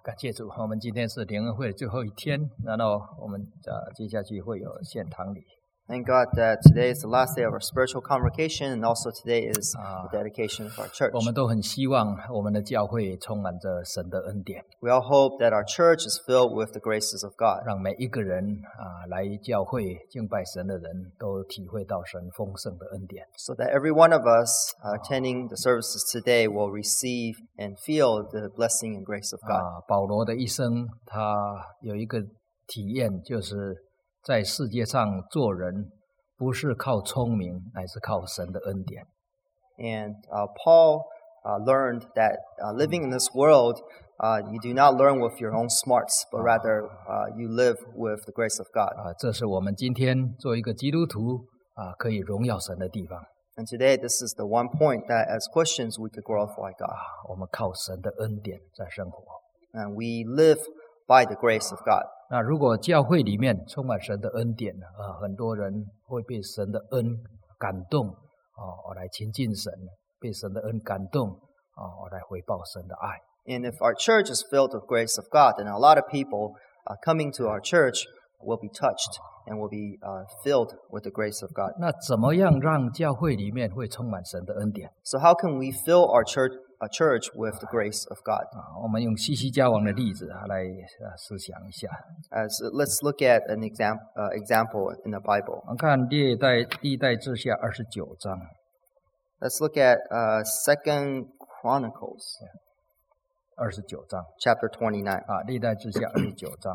感谢主，我们今天是联恩会最后一天，然后我们接下去会有献堂礼。 Thank God that today is the last day of our spiritual convocation, and also today is the dedication of our church. 我们都很希望我们的教会充满着神的恩典。 We all hope that our church is filled with the graces of God. 让每一个人来教会敬拜神的人都体会到神丰盛的恩典。 So that every one of us attending the services today will receive and feel the blessing and grace of God. 保罗的一生，他有一个体验，就是在世界上做人不是靠聪明，乃是靠神的恩典。 And Paul learned that living in this world, you do not learn with your own smarts, but rather you live with the grace of God. 这是我们今天做一个基督徒可以荣耀神的地方。 And today, this is the one point that as Christians we could glorify God. 我们靠神的恩典在生活。 And we live by the grace of God. 那如果教会里面充满神的恩典很多人会被神的恩感动来亲近神，被神的恩感动来回报神的爱。 And if our church is filled with grace of God, then a lot of people coming to our church will be touched and will be filled with the grace of God. 那怎么样让教会里面会充满神的恩典？ So how can we fill our church with the grace of God? 我们用西西家王的例子来思想一下。 Let's look at an example in the Bible. 我们看历代志下29章。 Let's look at 2 Chronicles 29章 chapter 29. 历代志下29章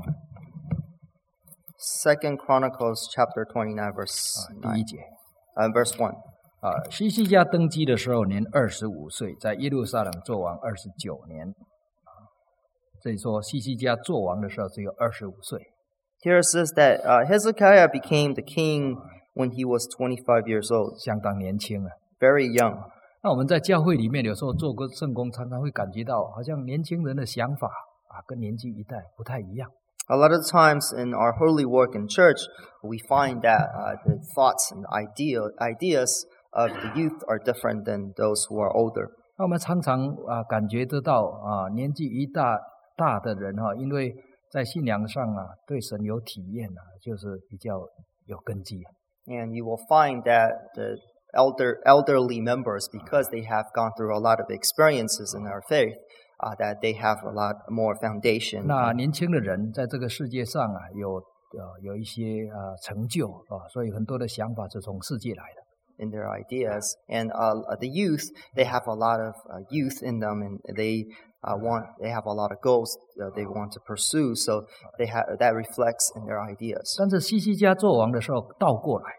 2 Chronicles chapter 29 verse 第1节。 verse 1. 西西家登基的时候年25岁，在耶路撒冷做王29年。这里说西西家做王的时候只有25岁。 Here it says that Hezekiah became the king when he was 25 years old. 相当年轻啊。 Very young. 那我们在教会里面有时候做过圣工，常常会感觉到好像年轻人的想法跟年纪一代不太一样。 A lot of times in our holy work in church, we find that the thoughts and ideas of the youth are different than those who are older. 那我们常常感觉得到年纪一大的人因为在信仰上对神有体验就是比较有根基。 And you will find that the elderly members, because they have gone through a lot of experiences in our faith, that they have a lot more foundation. 那年轻的人在这个世界上有一些成就所以很多的想法是从世界来的。 In their ideas, and the youth, they have a lot of youth in them, and they have a lot of goals they want to pursue. So that reflects in their ideas. 但是西西家做王的时候倒过来。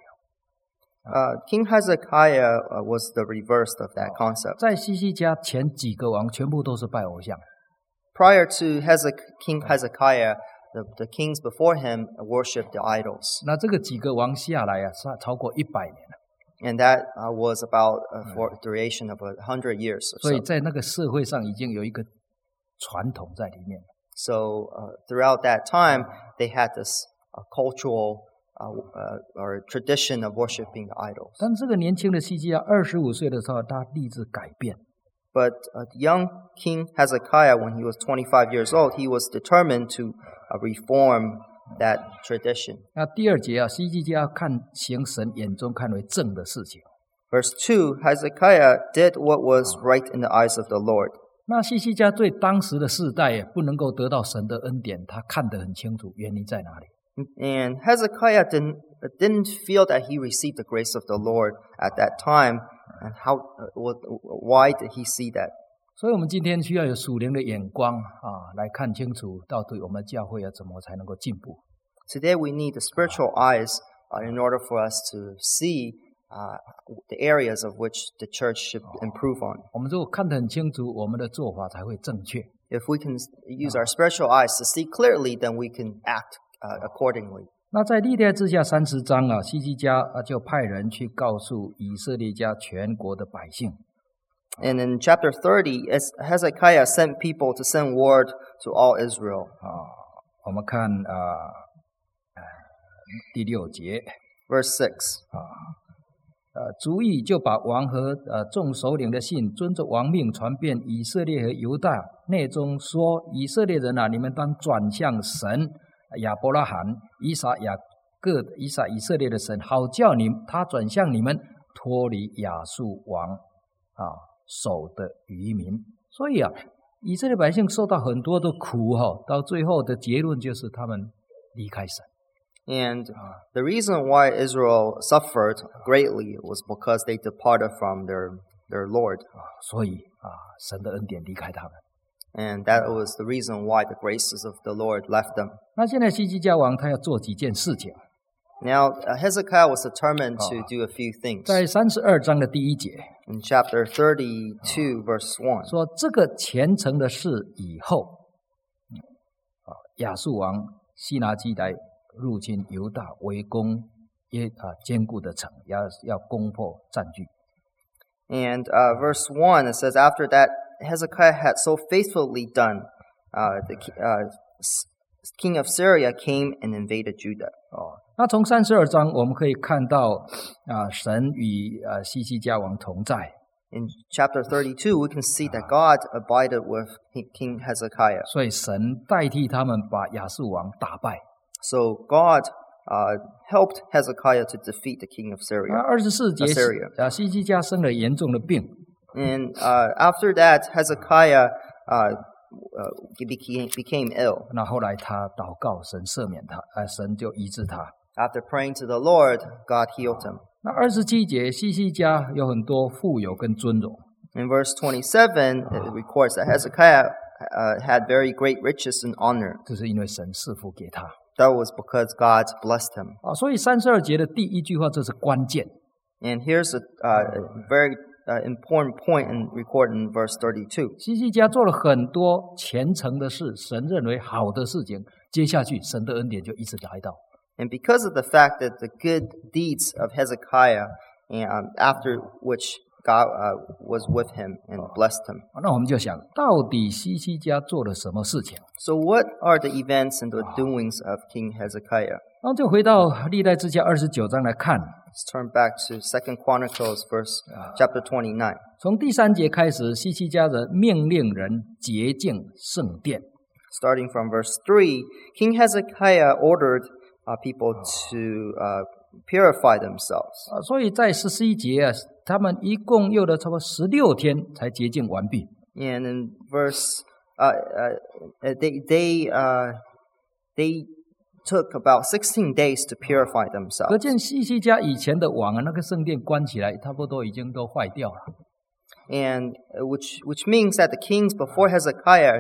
King Hezekiah was the reverse of that concept. 在西西家前几个王全部都是拜偶像。 Prior to King Hezekiah, the kings before him worshipped the idols. 那这个几个王下来超过100年了。 And that was about for a duration of 100 years or so. 所以在那个社会上已经有一个传统在里面。 So throughout that time, they had this cultural or tradition of worshiping the idols. 但这个年轻的西西家25岁的时候，他立志改变。 But young King Hezekiah, when he was 25 years old, he was determined to reform that tradition. 那第2节西西家行神眼中看为正的事情。 Verse 2, Hezekiah did what was right in the eyes of the Lord. 那西西家对当时的世代不能够得到神的恩典，他看得很清楚，原因在哪里。 And Hezekiah didn't feel that he received the grace of the Lord at that time, and why did he see that? 所以我们今天需要有属灵的眼光来看清楚，到底我们教会要怎么才能够进步。 Today we need the spiritual eyes in order for us to see the areas of which the church should improve on. 我们如果看得很清楚，我们的做法才会正确。 If we can use our spiritual eyes to see clearly, then we can act accordingly. 那在历代志下30章西西家就派人去告诉以色列家全国的百姓。 And in chapter 30, Hezekiah sent people to send word to all Israel. 我们看第6节 Verse 6. 主意就把王和众首领的信，遵着王命传遍以色列和犹大，内中说：以色列人啊，你们当转向神亚伯拉罕、以撒、以色列的神，好叫他转向你们，脱离亚述王手的渔民。所以以色列百姓受到很多的苦到最后的结论就是他们离开神。 And the reason why Israel suffered greatly was because they departed from their Lord. 所以神的恩典离开他们。 And that was the reason why the graces of the Lord left them. 那现在希西家王他要做几件事情。 Now, Hezekiah was determined to do a few things. 在32章的第1节 In chapter 32, verse 1, 说，这个虔诚的事以后，亚述王西拿基来入侵犹大，围攻坚固的城，要攻破占据。 And verse 1, it says, after that, Hezekiah had so faithfully done, the king of Syria came and invaded Judah. 那从32章我们可以看到神与希西家王同在。 In chapter 32, we can see that God abided with King Hezekiah. 所以神代替他们把亚述王打败。 So God helped Hezekiah to defeat the king of Syria. 24节 Assyria. 希西家生了严重的病。 And after that, Hezekiah became ill. 那后来他祷告，神赦免他，神就医治他。 After praying to the Lord, God healed him. 那27节，希西家有很多富有跟尊荣。 In verse 27, it records that Hezekiah had very great riches and honor. 这是因为神赐福给他。 That was because God blessed him. 所以32节的第一句话，这是关键。 And here's a very important point recorded in verse 32. 希西家做了很多虔诚的事，神认为好的事情，接下去神的恩典就一直来到。 And because of the fact that the good deeds of Hezekiah, and after which God was with him and blessed him. 那我们就想，到底希西家做了什么事情？ So what are the events and the doings of King Hezekiah? 然后就回到历代志下29章来看， Let's turn back to 2 Chronicles chapter 29. 从第3节开始，希西家人命令人洁净圣殿。 Starting from verse 3, King Hezekiah ordered people to purify themselves. 所以在11节他们一共用了差不多16天才洁净完毕。 And in verse, they took about 16 days to purify 可 themselves. 见希西家以前的王那个圣殿关起来，差不多已经都坏掉了。 And which means that the kings before Hezekiah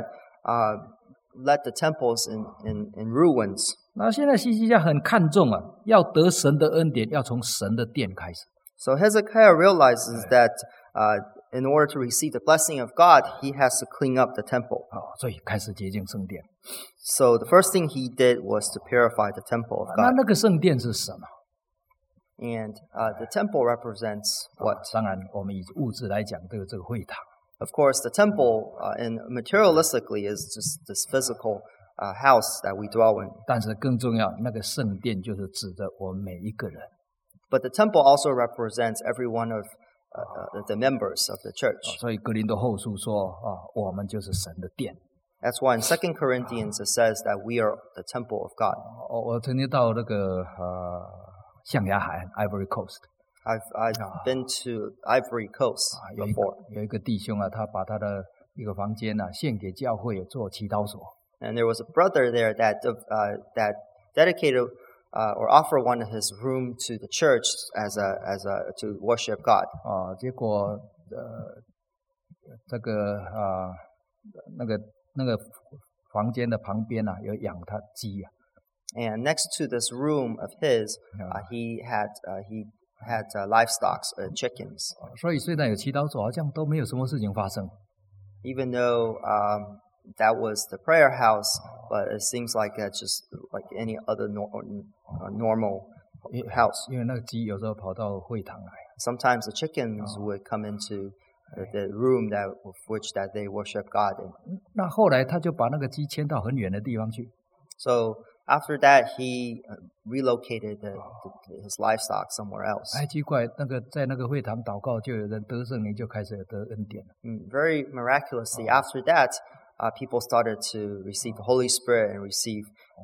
left the temples in ruins. 那现在希西家很看重要得神的恩典，要从神的殿开始。 So Hezekiah realizes that in order to receive the blessing of God, he has to clean up the temple. 所以开始洁净圣殿。 So the first thing he did was to purify the temple of God. 那个圣殿是什么？ And the temple represents what? 当然，我们以物质来讲，这个会堂。 Of course, the temple, and materialistically, is just this physical house that we dwell in. 但是更重要，那个圣殿就是指着我们每一个人。 But the temple also represents every one of the members of the church. 所以哥林多后书说我们就是神的殿。 That's why in 2 Corinthians it says that we are the temple of God. 我曾经到那个象牙海岸 （Ivory Coast）。 I've been to Ivory Coast before. 有一个弟兄他把他的一个房间献给教会做祈祷所。 And there was a brother there that dedicated or offered one of his room to the church as to worship God. 结果这个那个房间的旁边有养他鸡。 And next to this room of his, he had livestock, chickens. 所以虽然有祈祷所，好像都没有什么事情发生。 Even though that was the prayer house, but it seems like that's just like any other normal house. 因为那个鸡有时候跑到会堂来。 Sometimes the chickens would come into the room which they worship God in. 那后来他就把那个鸡迁到很远的地方去。 So After that, he relocated his livestock somewhere else. 还奇怪，在那个会堂祷告，就有人得圣灵，就开始得恩典了。 Very miraculously, after that, people started to receive the Holy Spirit and receive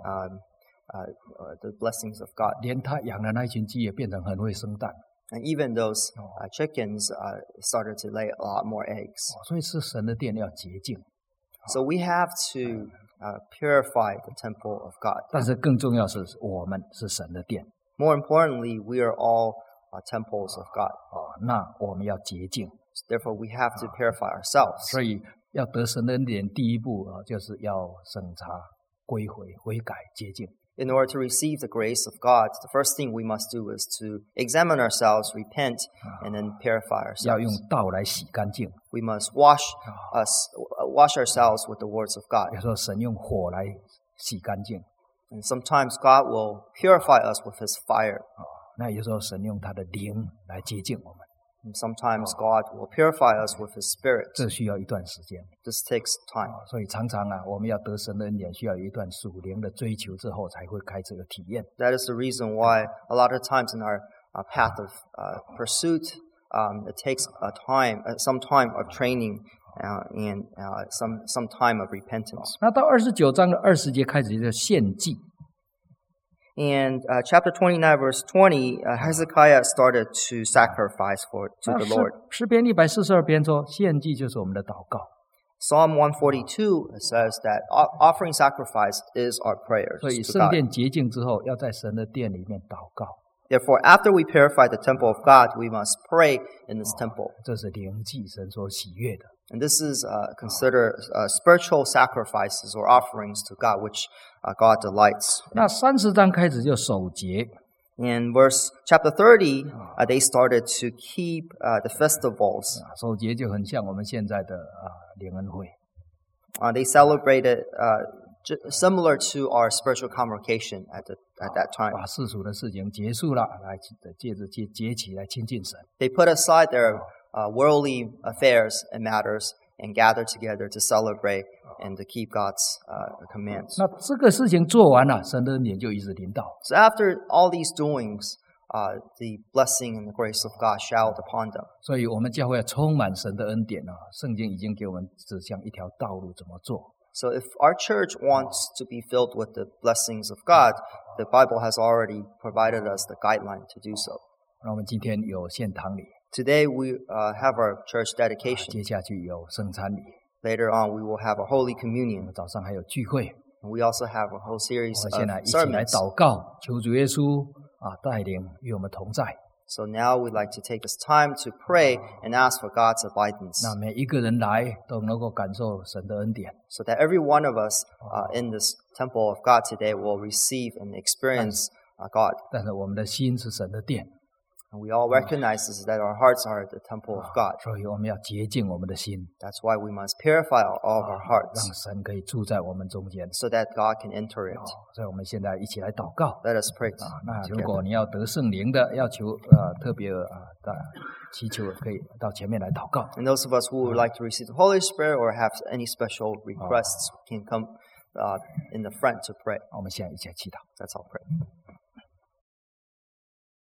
the blessings of God. 连他养的那群鸡也变成很会生蛋。 And even those chickens started to lay a lot more eggs. 所以是神的殿要洁净。 So we have to purify the temple of God. 但是更重要是我们是神的殿。 More importantly, we are all temples of God. 那我们要洁净。 Therefore, we have to purify ourselves. 所以要得神的恩典，第一步就是要审查、归回、悔改、洁净。 In order to receive the grace of God, the first thing we must do is to examine ourselves, repent, and then purify 要用 ourselves. 道来洗干净。 We must wash ourselves with the words of God. 有时候神用火来洗干净， And sometimes God will purify us with His fire. 那有时候神用他的灵来洁净我们， And sometimes God will purify us with His Spirit. 这需要一段时间。 This takes time. 所以常常我们要得神的恩典，需要有一段属灵的追求之后，才会开这个体验。 That is the reason why a lot of times in our path of pursuit, it takes some time of training and some time of repentance. 那到29章的20节开始就是献祭。 And chapter 29, verse 20, Hezekiah started to sacrifice to the Lord. 诗篇142篇说，献祭就是我们的祷告。 Psalm 142 says that offering sacrifice is our prayers 所以 to 圣 God. 殿洁净之后，要在神的殿里面祷告， Therefore, after we purify the temple of God, we must pray in this temple. 这是灵祭，神所喜悦的。 And this is considered spiritual sacrifices or offerings to God, which God delights. 那30章开始就守节， In chapter 30, they started to keep the festivals. 守节就很像我们现在的联恩会。 They celebrated similar to our spiritual convocation at that time. 把世俗的事情结束了，来借着节期来亲近神。 They put aside their worldly affairs and matters and gather together to celebrate and to keep God's commands. 那这个事情做完了，神的恩典就一直临到。 So after all these doings, the blessing and the grace of God showered upon them. 所以我们教会要充满神的恩典圣经已经给我们指向一条道路怎么做。 So if our church wants to be filled with the blessings of God, the Bible has already provided us the guideline to do so. 那我们今天有献堂礼， Today we have our church dedication. 接下去有圣餐礼， Later on we will have a Holy Communion. 早上还有聚会。 We also have a whole 我 series 们 of 现在一起来 sermons. 祷告，求主耶稣带领与我们同在。 So now we'd like to take this time to pray and ask for God's abidance, 那每一个人来都能够感受神的恩典。 so that every one of us in this temple of God today will receive and experience God. 但是我们的心是神的殿， And we all recognize this, that our hearts are the temple of God. 所以我们要洁净我们的心， That's why we must purify all of our 让 hearts 神可以住在我们中间。 so that God can enter it. 所以我们现在一起来祷告。 Let us pray 那如 together. 果你要得圣灵的，要求特别祈求，可以到前面来祷告。 And those of us who would like to receive the Holy Spirit or have any special requests can come in the front to pray. 我们现在一起来祈祷。 Let's all pray.